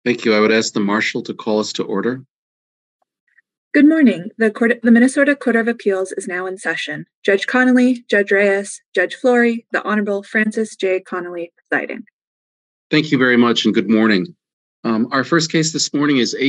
Thank you. I would ask the marshal to call us to order. Good morning. The Minnesota Court of Appeals is now in session. Judge Connolly, Judge Reyes, Judge Flory, the Honorable Francis J. Connolly presiding. Thank you very much and good morning. Our first case this morning is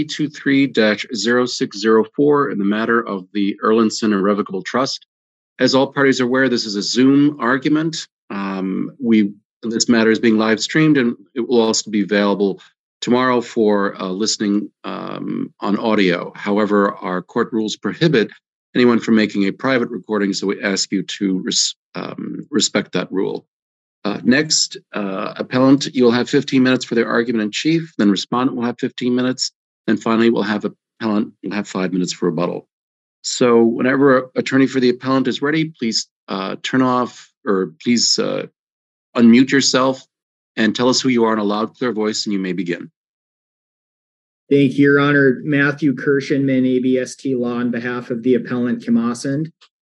A23-0604 in the matter of the Erlandson Irrevocable Trust. As all parties are aware, this is a Zoom argument. This matter is being live streamed and it will also be available tomorrow for listening on audio. However, our court rules prohibit anyone from making a private recording, so we ask you to respect that rule. Next, appellant, you'll have 15 minutes for their argument in chief, then respondent will have 15 minutes, and finally we'll have appellant will have 5 minutes for rebuttal. So whenever attorney for the appellant is ready, please turn off or please unmute yourself and tell us who you are in a loud, clear voice, and you may begin. Thank you, Your Honor. Matthew Kirshenman, ABST Law, on behalf of the appellant Kim Osund.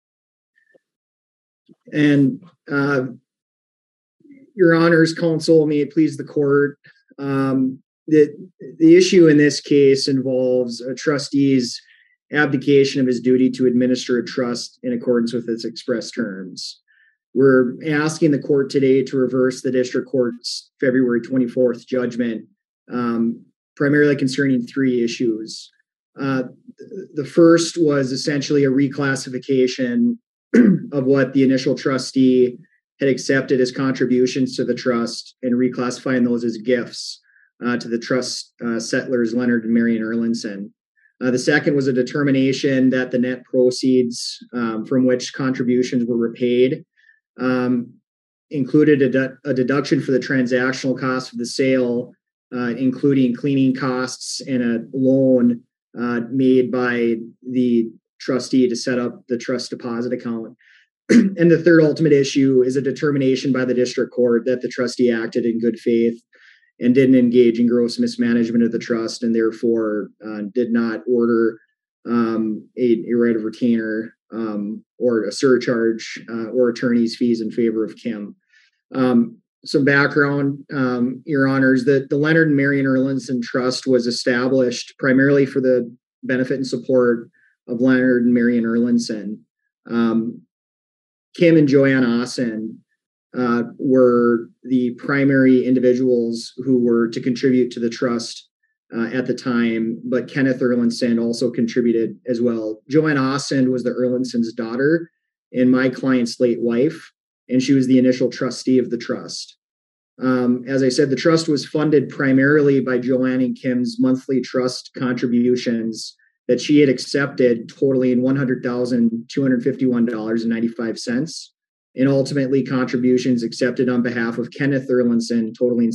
And Your Honor's counsel, may it please the court, the issue in this case involves a trustee's abdication of his duty to administer a trust in accordance with its express terms. We're asking the court today to reverse the district court's February 24th judgment, primarily concerning 3 issues. The first was essentially a reclassification of what the initial trustee had accepted as contributions to the trust and reclassifying those as gifts to the trust settlers Leonard and Marion Erlandson. The second was a determination that the net proceeds from which contributions were repaid included a deduction for the transactional cost of the sale, including cleaning costs and a loan made by the trustee to set up the trust deposit account. And the third ultimate issue is a determination by the district court that the trustee acted in good faith and didn't engage in gross mismanagement of the trust and therefore did not order a right of retainer or a surcharge or attorney's fees in favor of Kim. Some background, Your Honors, that the Leonard and Marion Erlandson Trust was established primarily for the benefit and support of Leonard and Marion Erlandson. Kim and Joanne Osund were the primary individuals who were to contribute to the trust at the time, but Kenneth Erlandson also contributed as well. Joanne Osund was the Erlandson's daughter and my client's late wife, and she was the initial trustee of the trust. As I said, the trust was funded primarily by Joanne and Kim's monthly trust contributions that she had accepted, totaling $100,251.95, and ultimately contributions accepted on behalf of Kenneth Erlandson, totaling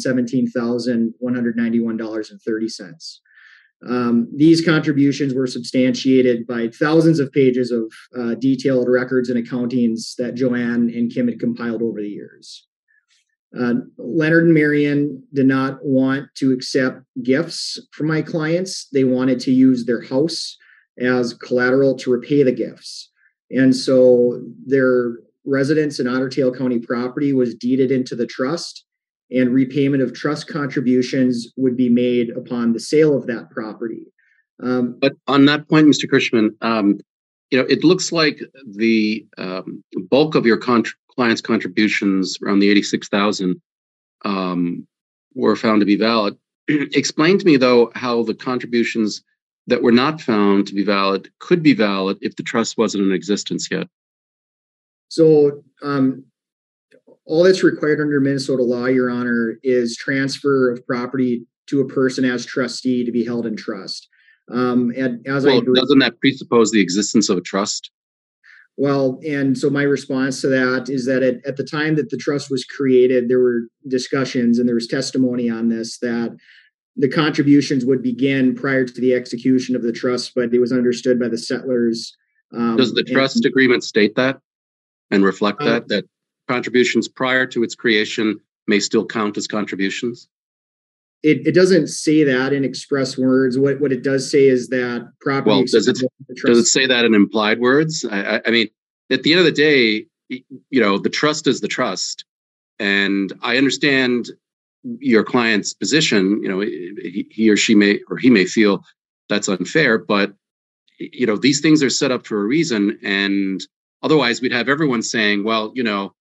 $17,191.30. These contributions were substantiated by thousands of pages of detailed records and accountings that Joanne and Kim had compiled over the years. Leonard and Marion did not want to accept gifts from my clients. They wanted to use their house as collateral to repay the gifts. And so their residence in Otter Tail County property was deeded into the trust, and repayment of trust contributions would be made upon the sale of that property. But on that point, Mr. Kirshenman, it looks like the bulk of your client's contributions, around the $86,000, were found to be valid. Explain to me, though, how the contributions that were not found to be valid could be valid if the trust wasn't in existence yet. So all that's required under Minnesota law, Your Honor, is transfer of property to a person as trustee to be held in trust. Doesn't that presuppose the existence of a trust? Well, and so my response to that is that at the time that the trust was created, there were discussions and there was testimony on this that the contributions would begin prior to the execution of the trust, but it was understood by the settlers. Does the trust agreement state that and reflect that contributions prior to its creation may still count as contributions? It doesn't say that in express words. What it does say is that property. Well, does it say that in implied words? I mean, at the end of the day, the trust is the trust, and I understand your client's position, he or she may feel that's unfair, but these things are set up for a reason, and otherwise we'd have everyone saying, well,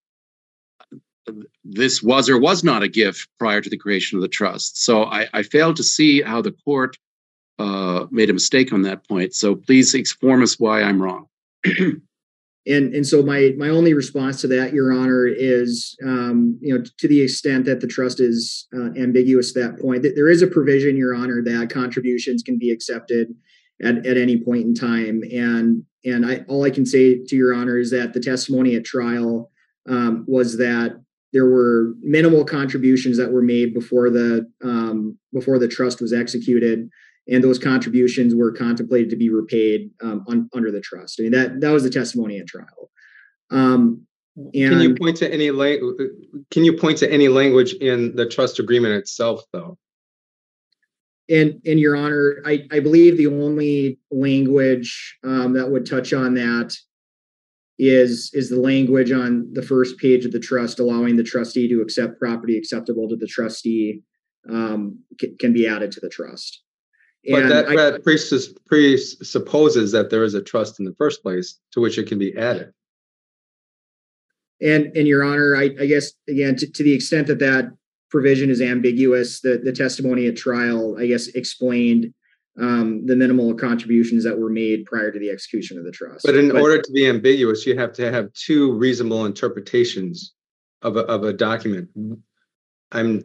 this was or was not a gift prior to the creation of the trust. So I failed to see how the court made a mistake on that point. So please inform us why I'm wrong. And so my only response to that, Your Honor, is to the extent that the trust is ambiguous at that point, that there is a provision, Your Honor, that contributions can be accepted at any point in time. And all I can say to Your Honor is that the testimony at trial was that there were minimal contributions that were made before the trust was executed, and those contributions were contemplated to be repaid under the trust. I mean, that was the testimony at trial. Can you point to any language in the trust agreement itself, though? And Your Honor, I believe the only language that would touch on that is the language on the first page of the trust, allowing the trustee to accept property acceptable to the trustee can be added to the trust. But that presupposes that there is a trust in the first place to which it can be added. And Your Honor, I guess, again, to the extent that provision is ambiguous, the testimony at trial, I guess, explained the minimal contributions that were made prior to the execution of the trust. But in order to be ambiguous, you have to have two reasonable interpretations of a document. I'm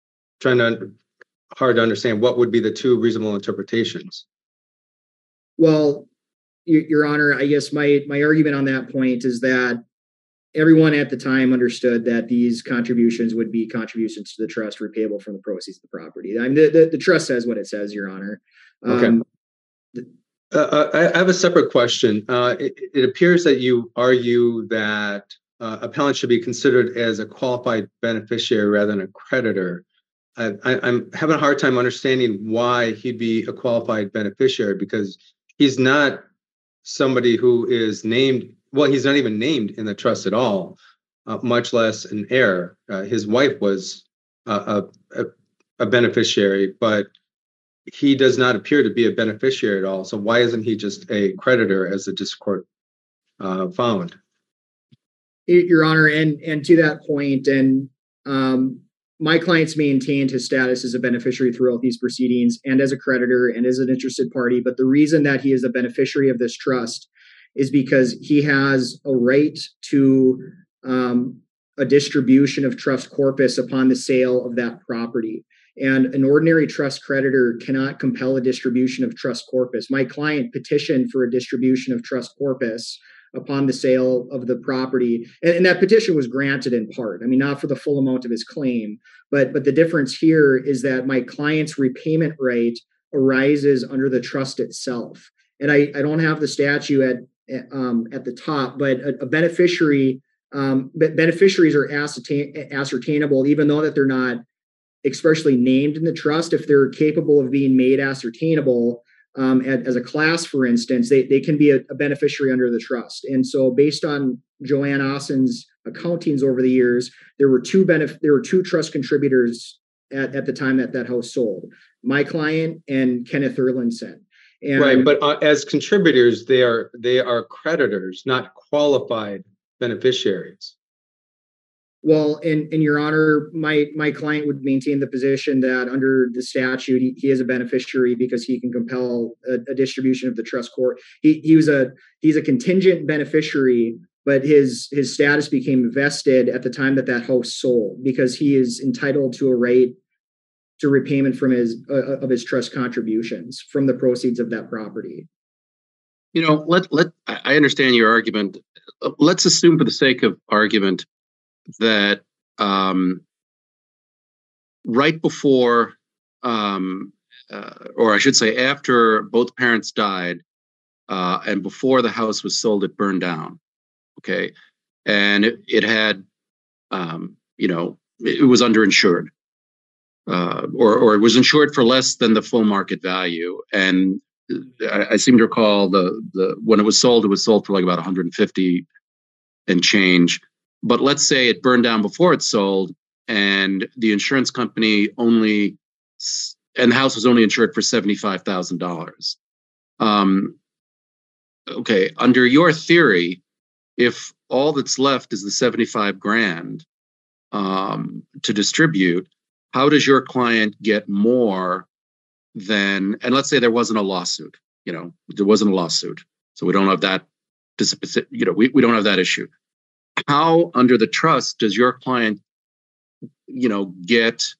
hard to understand what would be the two reasonable interpretations. Well, Your Honor, I guess my argument on that point is that everyone at the time understood that these contributions would be contributions to the trust repayable from the proceeds of the property. I mean, the trust says what it says, Your Honor. Okay. I have a separate question. It appears that you argue that appellant should be considered as a qualified beneficiary rather than a creditor. I'm having a hard time understanding why he'd be a qualified beneficiary, because he's not somebody who is named. Well, he's not even named in the trust at all, much less an heir. His wife was a beneficiary, but he does not appear to be a beneficiary at all. So why isn't he just a creditor, as the district court found? Your Honor, and to that point, and my client's maintained his status as a beneficiary throughout these proceedings and as a creditor and as an interested party. But the reason that he is a beneficiary of this trust is because he has a right to a distribution of trust corpus upon the sale of that property. And an ordinary trust creditor cannot compel a distribution of trust corpus. My client petitioned for a distribution of trust corpus upon the sale of the property. And that petition was granted in part. I mean, not for the full amount of his claim, but the difference here is that my client's repayment right arises under the trust itself. And I don't have the statute at the top, but a beneficiary, beneficiaries are ascertainable, even though that they're not expressly named in the trust. If they're capable of being made ascertainable as a class, for instance, they can be a beneficiary under the trust. And so based on Joanne Austin's accountings over the years, there were two trust contributors at the time that house sold, my client and Kenneth Erlandson. And, right, but as contributors, they are creditors, not qualified beneficiaries. Well, in Your Honor, my client would maintain the position that under the statute, he is a beneficiary because he can compel a distribution of the trust court. He's a contingent beneficiary, but his status became vested at the time that house sold because he is entitled to a right to repayment from his trust contributions from the proceeds of that property. I understand your argument. Let's assume, for the sake of argument, that right before, or I should say after both parents died, and before the house was sold, it burned down. Okay. And it had, it was underinsured, or it was insured for less than the full market value. And I seem to recall when it was sold for like about 150 and change. But let's say it burned down before it sold, and the insurance company and the house was only insured for $75,000. Okay, under your theory, if all that's left is the 75 grand to distribute, how does your client get more than, and let's say there wasn't a lawsuit, there wasn't a lawsuit, so we don't have that, we don't have that issue. How under the trust does your client, get,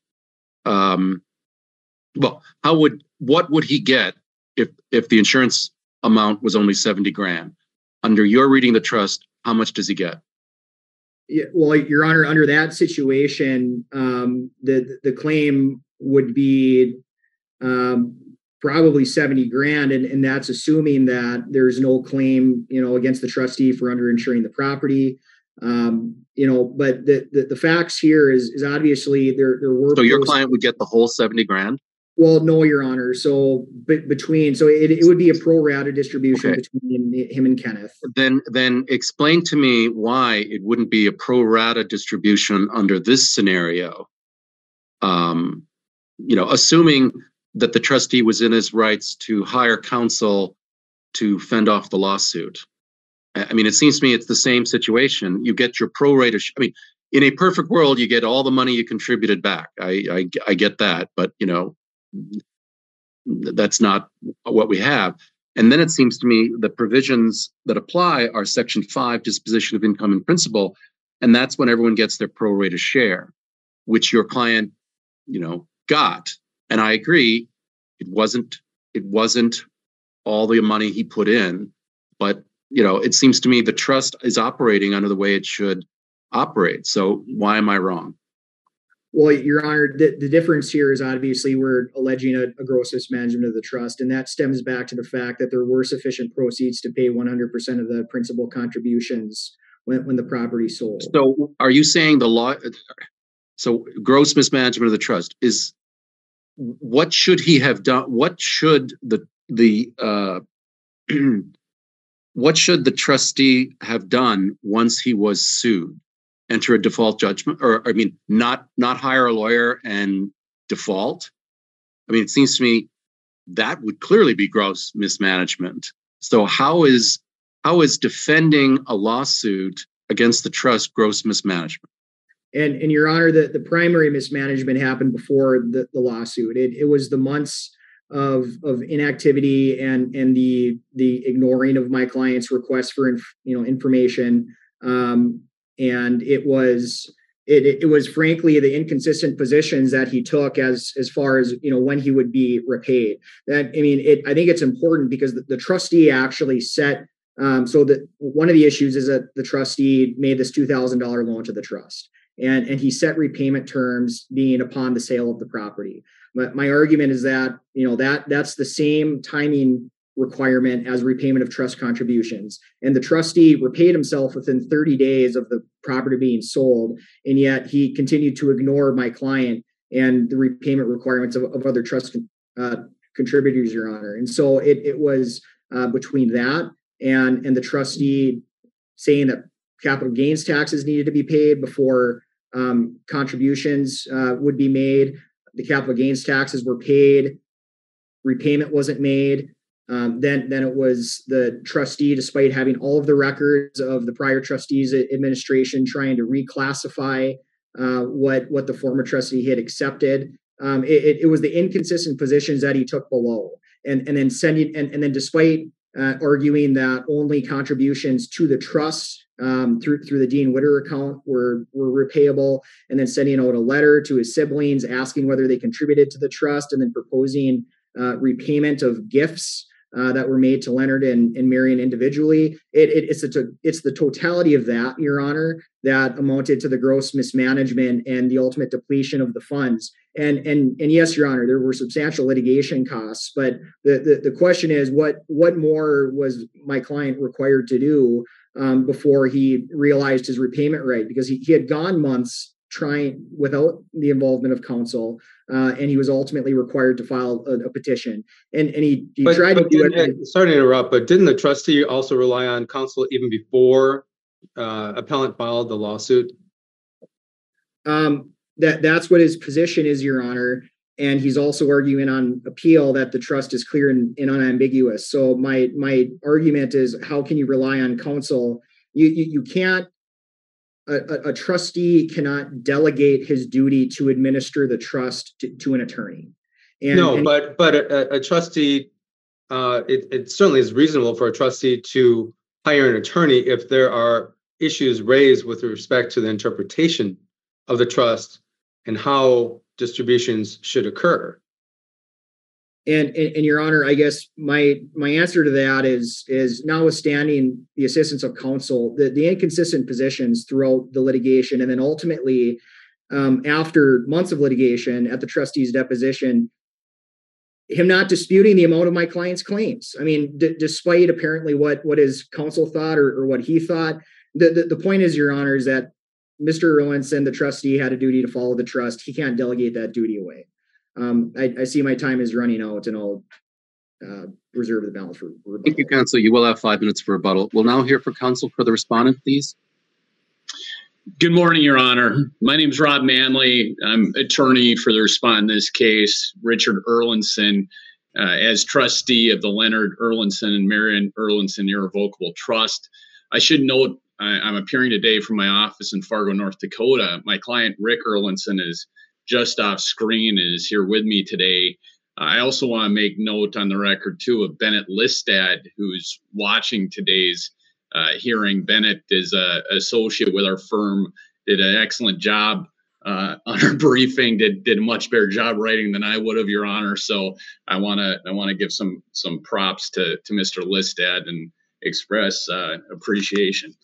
what would he get if the insurance amount was only 70 grand? Under your reading the trust, how much does he get? Yeah, well, Your Honor, under that situation, the claim would be probably 70 grand, and that's assuming that there's no claim, against the trustee for underinsuring the property. But the facts here is obviously there were. So your client would get the whole 70 grand? Well, no, Your Honor. So it would be a pro rata distribution between him and Kenneth. Then explain to me why it wouldn't be a pro rata distribution under this scenario. Assuming that the trustee was in his rights to hire counsel to fend off the lawsuit. I mean, it seems to me it's the same situation. You get your pro rata. In a perfect world, you get all the money you contributed back. I get that, but that's not what we have. And then it seems to me the provisions that apply are Section 5, disposition of income and principal, and that's when everyone gets their pro rata share, which your client, got. And I agree, it wasn't all the money he put in, but it seems to me the trust is operating under the way it should operate. So why am I wrong? Well, Your Honor, the difference here is obviously we're alleging a gross mismanagement of the trust, and that stems back to the fact that there were sufficient proceeds to pay 100% of the principal contributions when the property sold. So are you saying the law? So gross mismanagement of the trust is, what should he have done? What should what should the trustee have done once he was sued? Enter a default judgment, not hire a lawyer and default? It seems to me that would clearly be gross mismanagement. So how is defending a lawsuit against the trust gross mismanagement? And Your Honor, the primary mismanagement happened before the lawsuit. It was the months of inactivity and the ignoring of my client's request for information, and it was frankly the inconsistent positions that he took as far as when he would be repaid. I think it's important because the trustee actually set. So that one of the issues is that the trustee made this $2,000 loan to the trust, and he set repayment terms being upon the sale of the property. But my argument is that that's the same timing requirement as repayment of trust contributions, and the trustee repaid himself within 30 days of the property being sold, and yet he continued to ignore my client and the repayment requirements of other trust contributors, Your Honor. And so it was between that and the trustee saying that capital gains taxes needed to be paid before contributions would be made. The capital gains taxes were paid, repayment wasn't made. Then it was the trustee, despite having all of the records of the prior trustee's administration, trying to reclassify what the former trustee had accepted. It was the inconsistent positions that he took below, and then despite arguing that only contributions to the trust through the Dean Witter account were repayable, and then sending out a letter to his siblings asking whether they contributed to the trust, and then proposing repayment of gifts that were made to Leonard and Marion individually. It's the totality of that, Your Honor, that amounted to the gross mismanagement and the ultimate depletion of the funds. And yes, Your Honor, there were substantial litigation costs, but the question is, what more was my client required to do before he realized his repayment right? Because he had gone months trying without the involvement of counsel, and he was ultimately required to file a petition. And he tried to do it. Sorry to interrupt, but didn't the trustee also rely on counsel even before appellant filed the lawsuit? That's what his position is, Your Honor. And he's also arguing on appeal that the trust is clear and unambiguous. So my argument is, how can you rely on counsel? You can't. A trustee cannot delegate his duty to administer the trust to an attorney. But a trustee, it certainly is reasonable for a trustee to hire an attorney if there are issues raised with respect to the interpretation of the trust and how distributions should occur. And Your Honor, I guess my answer to that is notwithstanding the assistance of counsel, the inconsistent positions throughout the litigation, and then ultimately, after months of litigation at the trustee's deposition, him not disputing the amount of my client's claims. I mean, despite apparently what his counsel thought or what he thought, the point is, Your Honor, is that Mr. Erlinson, the trustee, had a duty to follow the trust. He can't delegate that duty away. I see my time is running out, and I'll reserve the balance for rebuttal. Thank you, counsel. You will have 5 minutes for rebuttal. We'll now hear from counsel for the respondent, please. Good morning, Your Honor. My name is Rob Manley. I'm attorney for the respondent in this case, Richard Erlinson, as trustee of the Leonard Erlinson and Marion Erlinson Irrevocable Trust. I should note I'm appearing today from my office in Fargo, North Dakota. My client, Rick Erlinson, is just off screen and is here with me today. I also want to make note on the record, too, of Bennett Listad, who's watching today's hearing. Bennett is an associate with our firm, did an excellent job on our briefing, did a much better job writing than I would have, Your Honor. So I want to give some props to Mr. Listad and express appreciation.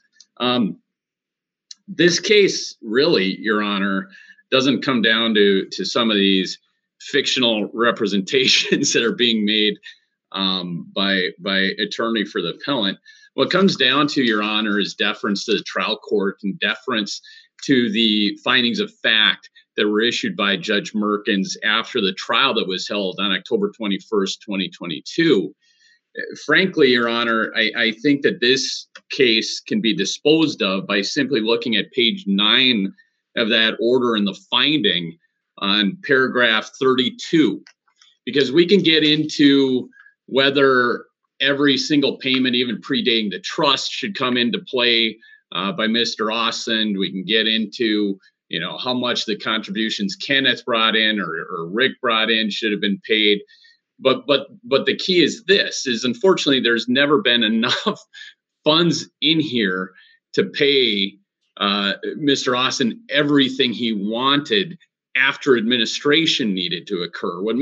This case really, Your Honor, doesn't come down to some of these fictional representations that are being made by attorney for the appellant. What comes down to, Your Honor, is deference to the trial court and deference to the findings of fact that were issued by Judge Merkins after the trial that was held on October 21st, 2022. Frankly, Your Honor, I think that this case can be disposed of by simply looking at page 9 of that order in the finding on paragraph 32, because we can get into whether every single payment, even predating the trust, should come into play by Mr. Austin. We can get into, how much the contributions Kenneth brought in or Rick brought in should have been paid. But the key is this, is unfortunately there's never been enough funds in here to pay Mr. Austin everything he wanted after administration needed to occur. What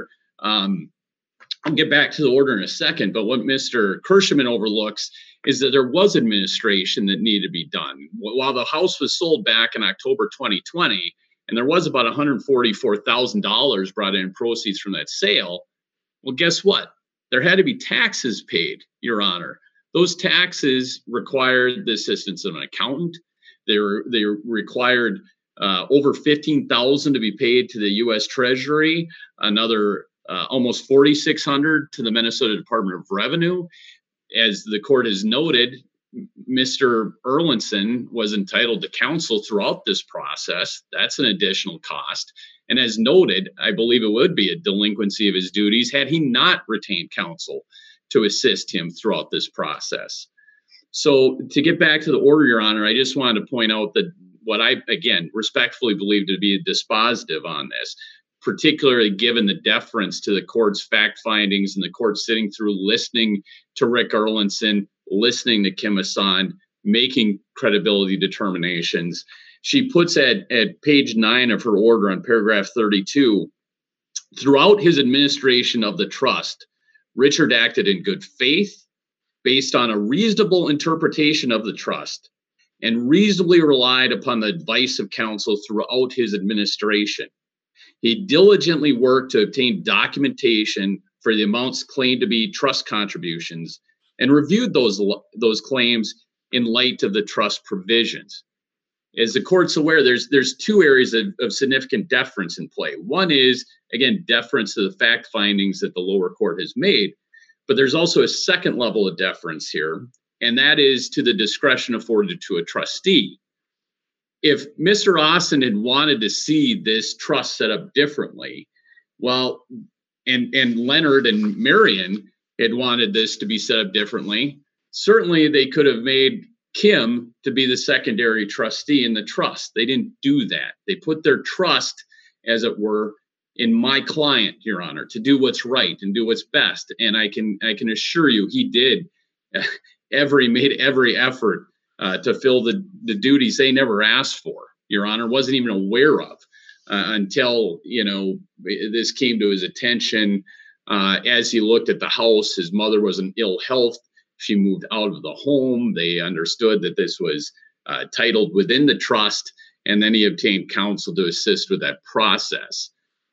I'll get back to the order in a second, but what Mr. Kirschman overlooks is that there was administration that needed to be done. While the house was sold back in October 2020, and there was about $144,000 brought in proceeds from that sale, well, guess what? There had to be taxes paid, Your Honor. Those taxes required the assistance of an accountant. They required over $15,000 to be paid to the U.S. Treasury, another almost $4,600 to the Minnesota Department of Revenue. As the court has noted, Mr. Erlinson was entitled to counsel throughout this process. That's an additional cost. And as noted, I believe it would be a delinquency of his duties had he not retained counsel to assist him throughout this process. So to get back to the order, Your Honor, I just wanted to point out that what I, again, respectfully believe to be dispositive on this, particularly given the deference to the court's fact findings and the court sitting through listening to Rick Erlinson, listening to Kim Assand, making credibility determinations. She puts at page 9 of her order on paragraph 32, throughout his administration of the trust, Richard acted in good faith based on a reasonable interpretation of the trust and reasonably relied upon the advice of counsel throughout his administration. He diligently worked to obtain documentation for the amounts claimed to be trust contributions and reviewed those claims in light of the trust provisions. As the court's aware, there's two areas of significant deference in play. One is, again, deference to the fact findings that the lower court has made, but there's also a second level of deference here, and that is to the discretion afforded to a trustee. if Mr. Austin had wanted to see this trust set up differently, well, and Leonard and Marion had wanted this to be set up differently, certainly they could have made Kim to be the secondary trustee in the trust. They didn't do that. They put their trust, as it were, in my client, Your Honor, to do what's right and do what's best. And I can assure you, he did made every effort to fill the duties they never asked for, Your Honor, wasn't even aware of until, this came to his attention as he looked at the house. His mother was in ill health. She moved out of the home. They understood that this was titled within the trust, and then he obtained counsel to assist with that process.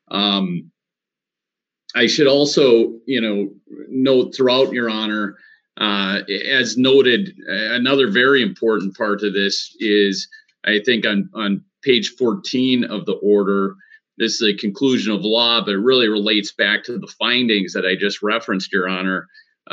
I should also, note throughout, Your Honor, as noted, another very important part of this is, I think on page 14 of the order, this is a conclusion of law, but it really relates back to the findings that I just referenced, Your Honor.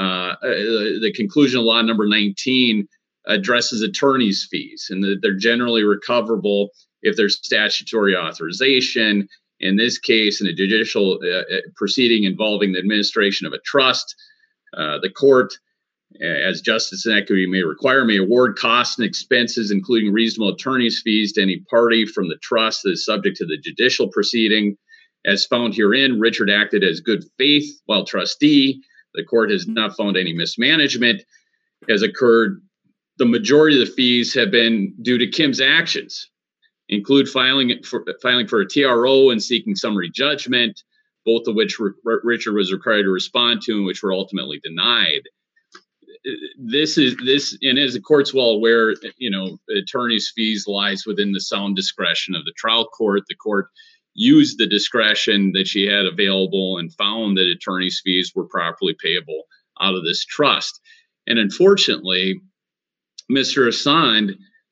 The conclusion of law number 19 addresses attorney's fees, and that they're generally recoverable if there's statutory authorization. In this case, in a judicial proceeding involving the administration of a trust, the court, as justice and equity may require, may award costs and expenses, including reasonable attorney's fees, to any party from the trust that is subject to the judicial proceeding. As found herein, Richard acted as good faith while trustee. The court has not found any mismanagement has occurred. The majority of the fees have been due to Kim's actions, include filing for a TRO and seeking summary judgment, both of which Richard was required to respond to and which were ultimately denied. This, and as the court's well aware, attorney's fees lies within the sound discretion of the trial court. The court used the discretion that she had available and found that attorney's fees were properly payable out of this trust. And unfortunately, Mr. Assand,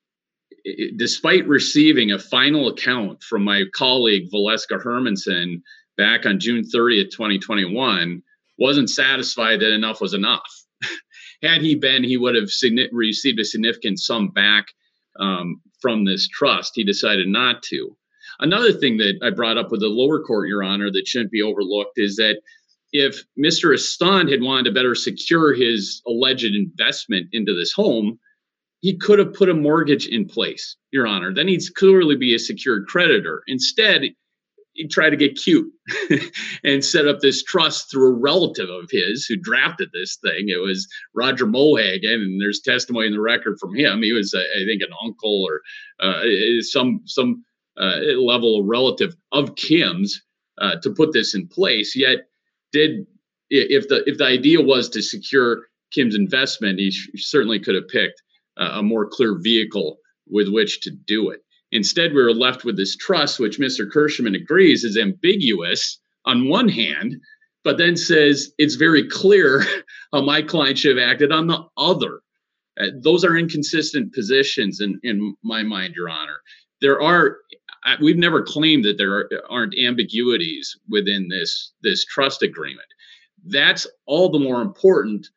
despite receiving a final account from my colleague Valeska Hermanson back on June 30th, 2021, wasn't satisfied that enough was enough. Had he been, he would have received a significant sum back from this trust. He decided not to. Another thing that I brought up with the lower court, Your Honor, that shouldn't be overlooked is that if Mr. Assand had wanted to better secure his alleged investment into this home, he could have put a mortgage in place, Your Honor. Then he'd clearly be a secured creditor. Instead, he tried to get cute and set up this trust through a relative of his who drafted this thing. It was Roger Mohagan, and there's testimony in the record from him. He was, I think, an uncle or some level of relative of Kim's to put this in place. Yet, if the idea was to secure Kim's investment, he certainly could have picked a more clear vehicle with which to do it. Instead, we were left with this trust, which Mr. Kirschman agrees is ambiguous on one hand, but then says it's very clear how my client should have acted on the other. Those are inconsistent positions in my mind, Your Honor. We've never claimed that there aren't ambiguities within this trust agreement. That's all the more important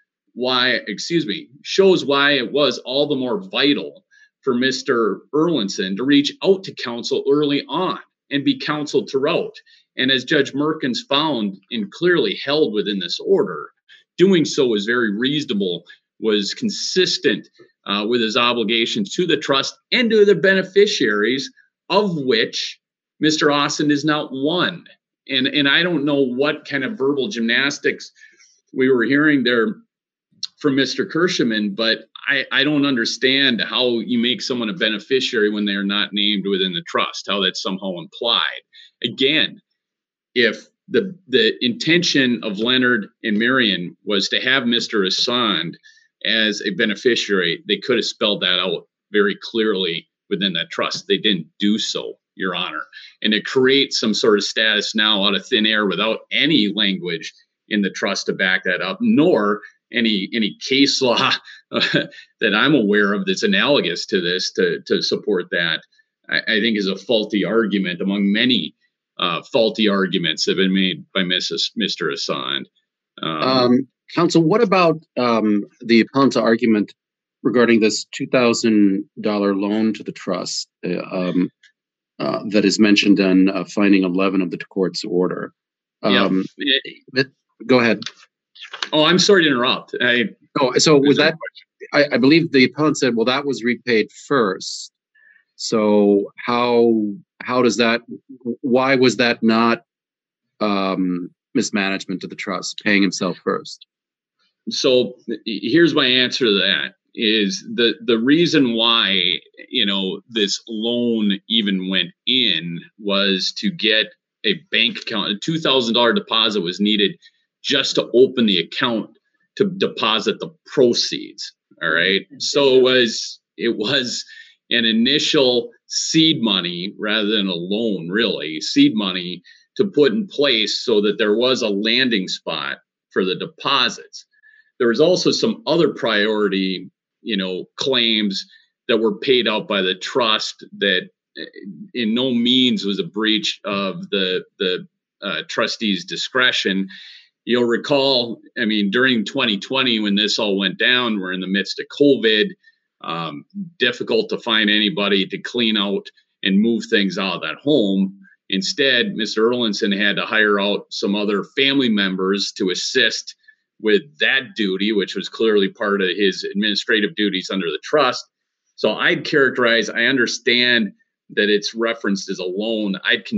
shows why it was all the more vital for Mr. Erlinson to reach out to counsel early on and be counseled throughout. And as Judge Merkins found and clearly held within this order, doing so was very reasonable, was consistent with his obligations to the trust and to the beneficiaries, of which Mr. Austin is not one. And I don't know what kind of verbal gymnastics we were hearing there from Mr. Kirschman, but I don't understand how you make someone a beneficiary when they are not named within the trust, how that's somehow implied. Again, if the intention of Leonard and Marion was to have Mr. Assand as a beneficiary, they could have spelled that out very clearly within that trust. They didn't do so, Your Honor. And to create some sort of status now out of thin air without any language in the trust to back that up, nor any case law that I'm aware of that's analogous to this to support that, I think is a faulty argument among many faulty arguments that have been made by Mr. Assand. Counsel, what about the appellant's argument regarding this $2,000 loan to the trust that is mentioned on finding 11 of the court's order. Go ahead. Oh, I'm sorry to interrupt. So was that? I believe the appellant said, well, that was repaid first. So how does that? Why was that not mismanagement of the trust, paying himself first? So here's my answer to that: is the reason why this loan even went in was to get a bank account. A $2,000 deposit was needed just to open the account to deposit the proceeds. All right. So it was an initial seed money rather than a loan, really seed money to put in place so that there was a landing spot for the deposits. There was also some other priority, claims that were paid out by the trust that in no means was a breach of the trustee's discretion. You'll recall, during 2020, when this all went down, we're in the midst of COVID, difficult to find anybody to clean out and move things out of that home. Instead, Mr. Erlandson had to hire out some other family members to assist with that duty, which was clearly part of his administrative duties under the trust. So I understand that it's referenced as a loan.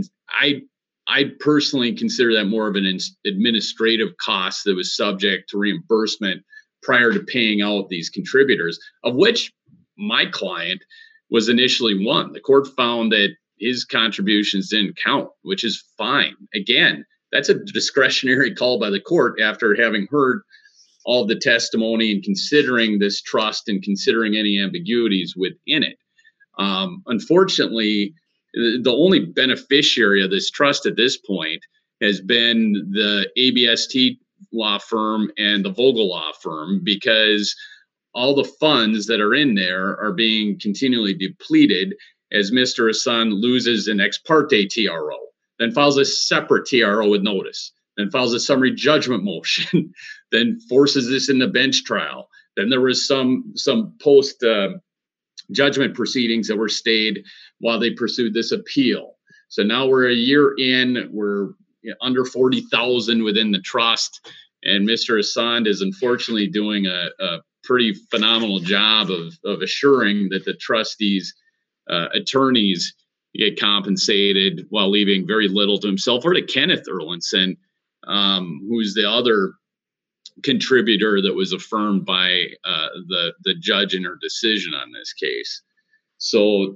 I personally consider that more of an administrative cost that was subject to reimbursement prior to paying out these contributors, of which my client was initially one. The court found that his contributions didn't count, which is fine. Again, that's a discretionary call by the court after having heard all the testimony and considering this trust and considering any ambiguities within it. Unfortunately, the only beneficiary of this trust at this point has been the ABST law firm and the Vogel law firm, because all the funds that are in there are being continually depleted as Mr. Hassan loses an ex parte TRO, then files a separate TRO with notice, then files a summary judgment motion, then forces this into bench trial. Then there was some post judgment proceedings that were stayed while they pursued this appeal. So now we're a year in, we're under 40,000 within the trust, and Mr. Hassan is unfortunately doing a pretty phenomenal job of assuring that the trustees' attorneys get compensated while leaving very little to himself or to Kenneth Erlandson, who's the other contributor that was affirmed by the judge in her decision on this case. So,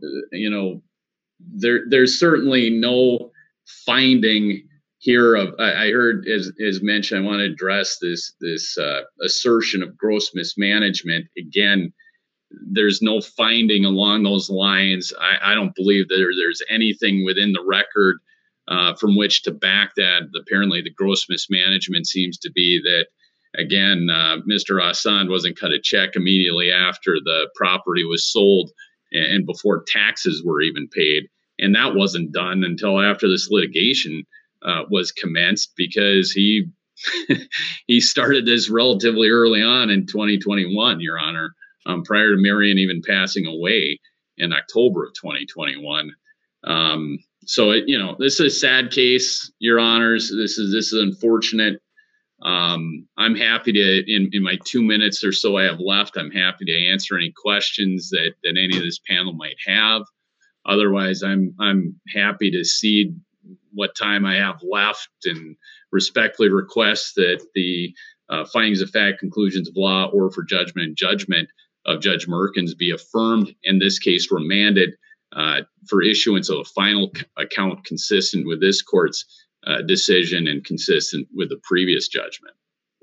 there's certainly no finding here of, I heard as mentioned, I want to address this assertion of gross mismanagement. Again, there's no finding along those lines. I don't believe that there's anything within the record from which to back that. Apparently the gross mismanagement seems to be that, again, Mr. Hassan wasn't cut a check immediately after the property was sold and before taxes were even paid. And that wasn't done until after this litigation was commenced, because he started this relatively early on in 2021, Your Honor, prior to Marion even passing away in October of 2021. So, this is a sad case, Your Honors. This is unfortunate. I'm happy to, in my 2 minutes or so I have left, I'm happy to answer any questions that any of this panel might have. Otherwise, I'm happy to cede what time I have left and respectfully request that the findings of fact, conclusions of law, or for judgment and judgment of Judge Merkins be affirmed, in this case remanded for issuance of a final account consistent with this court's decision and consistent with the previous judgment.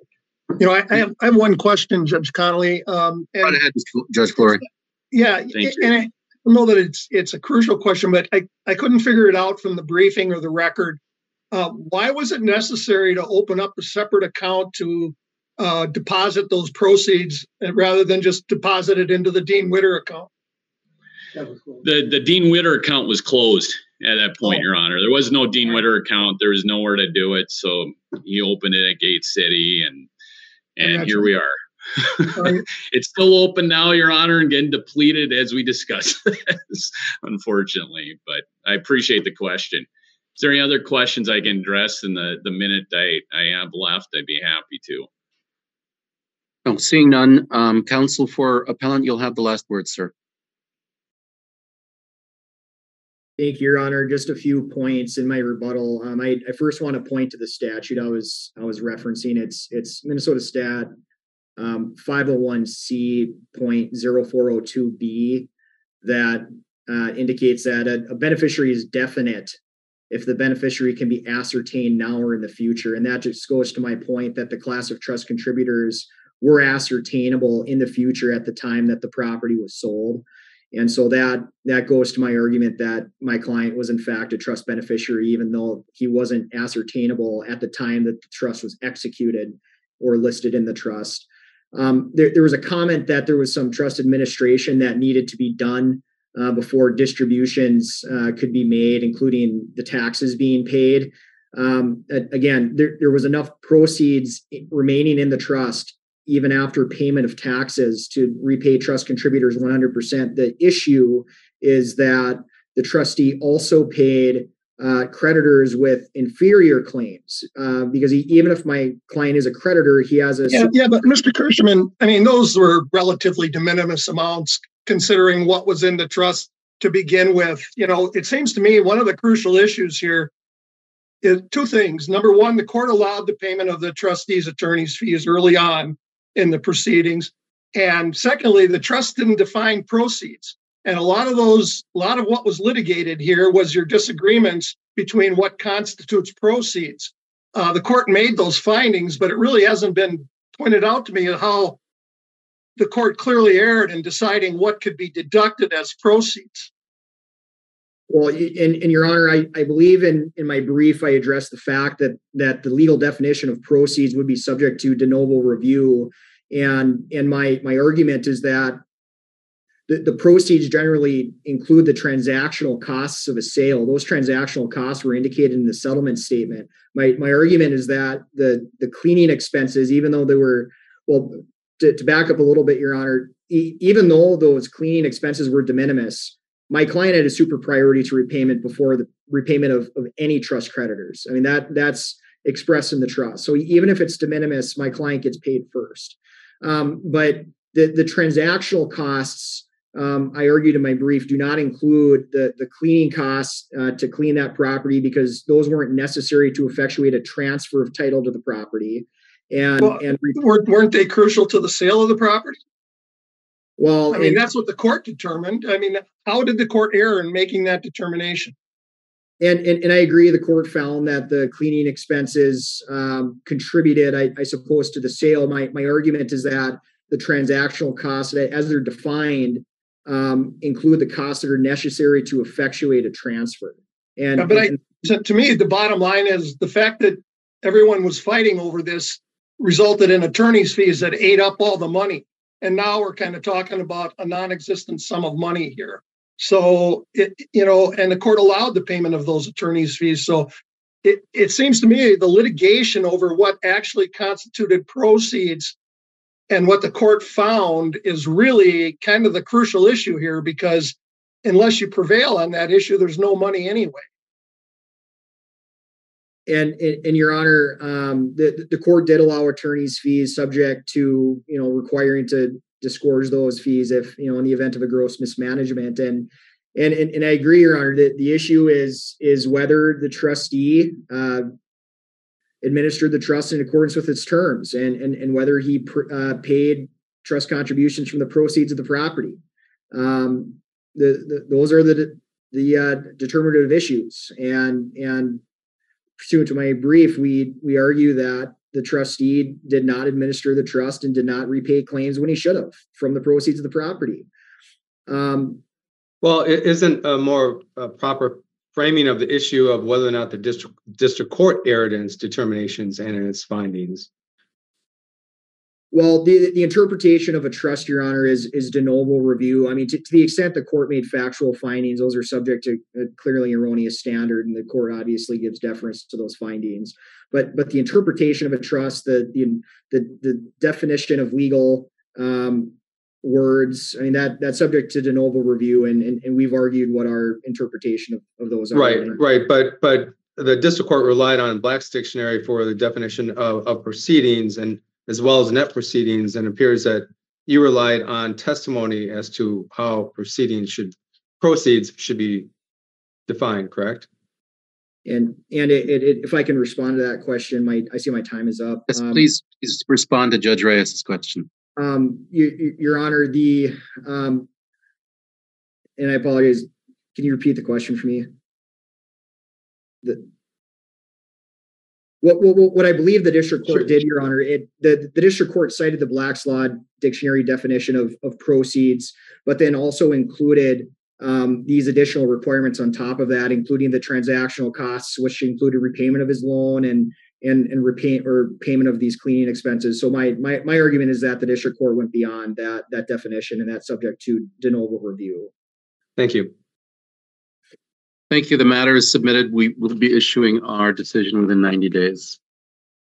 I have one question, Judge Connolly. Go ahead, Judge Flory. Yeah, and I don't know that it's a crucial question, but I couldn't figure it out from the briefing or the record. Why was it necessary to open up a separate account to deposit those proceeds rather than just deposit it into the Dean Witter account? The Dean Witter account was closed at that point, Your Honor. There was no Dean Witter account. There was nowhere to do it. So he opened it at Gate City, and here we are. It's still open now, Your Honor, and getting depleted as we discuss this, unfortunately. But I appreciate the question. Is there any other questions I can address in the minute I have left? I'd be happy to. No, seeing none. Counsel for appellant, you'll have the last word, sir. Thank you, Your Honor. Just a few points in my rebuttal. I first want to point to the statute I was referencing. It's Minnesota Stat 501C.0402B that indicates that a beneficiary is definite if the beneficiary can be ascertained now or in the future. And that just goes to my point that the class of trust contributors were ascertainable in the future at the time that the property was sold. And so that goes to my argument that my client was in fact a trust beneficiary, even though he wasn't ascertainable at the time that the trust was executed or listed in the trust. There was a comment that there was some trust administration that needed to be done before distributions could be made, including the taxes being paid. Again, there was enough proceeds remaining in the trust even after payment of taxes to repay trust contributors 100%. The issue is that the trustee also paid creditors with inferior claims because even if my client is a creditor, he has a... Yeah, but Mr. Kirschman, I mean, those were relatively de minimis amounts considering what was in the trust to begin with. You know, it seems to me one of the crucial issues here is two things. Number one, the court allowed the payment of the trustee's attorney's fees early on in the proceedings. And secondly, the trust didn't define proceeds. And a lot of what was litigated here was your disagreements between what constitutes proceeds. The court made those findings, but it really hasn't been pointed out to me how the court clearly erred in deciding what could be deducted as proceeds. Well, in Your Honor, I believe in my brief, I addressed the fact that the legal definition of proceeds would be subject to de novo review. And my argument is that the proceeds generally include the transactional costs of a sale. Those transactional costs were indicated in the settlement statement. My argument is that the cleaning expenses, even though they were, well, to back up a little bit, Your Honor, even though those cleaning expenses were de minimis, my client had a super priority to repayment before the repayment of any trust creditors. I mean, that's expressed in the trust. So even if it's de minimis, my client gets paid first. But the transactional costs, I argued in my brief, do not include the cleaning costs to clean that property because those weren't necessary to effectuate a transfer of title to the property. Weren't they crucial to the sale of the property? Well, I mean, that's what the court determined. I mean, how did the court err in making that determination? And I agree, the court found that the cleaning expenses contributed, I suppose, to the sale. My argument is that the transactional costs, as they're defined, include the costs that are necessary to effectuate a transfer. To me, the bottom line is the fact that everyone was fighting over this resulted in attorney's fees that ate up all the money. And now we're kind of talking about a non-existent sum of money here. So, and the court allowed the payment of those attorney's fees. So it seems to me the litigation over what actually constituted proceeds and what the court found is really kind of the crucial issue here, because unless you prevail on that issue, there's no money anyway. And Your Honor, the court did allow attorney's fees subject to, requiring to disgorge those fees if, in the event of a gross mismanagement. And I agree, Your Honor, that the issue is whether the trustee administered the trust in accordance with its terms and whether he paid trust contributions from the proceeds of the property. Those are the determinative issues. And pursuant to my brief, we argue that the trustee did not administer the trust and did not repay claims when he should have from the proceeds of the property. Well, it isn't a more proper framing of the issue of whether or not the district court erred in its determinations and in its findings. Well, the interpretation of a trust, Your Honor, is de novo review. I mean, to the extent the court made factual findings, those are subject to a clearly erroneous standard, and the court obviously gives deference to those findings. But the interpretation of a trust, the definition of legal words, I mean, that's subject to de novo review, and we've argued what our interpretation of those are. Right. But the district court relied on Black's dictionary for the definition of proceedings, and as well as net proceedings, and appears that you relied on testimony as to how proceeds should be defined, correct? And if I can respond to that question, I see my time is up. Yes, please respond to Judge Reyes' question. Your Honor, and I apologize, can you repeat the question for me? What I believe the district court did, Your Honor, the district court cited the Black's Law dictionary definition of proceeds, but then also included these additional requirements on top of that, including the transactional costs, which included repayment of his loan and payment of these cleaning expenses. So my argument is that the district court went beyond that definition, and that's subject to de novo review. Thank you. Thank you. The matter is submitted. We will be issuing our decision within 90 days.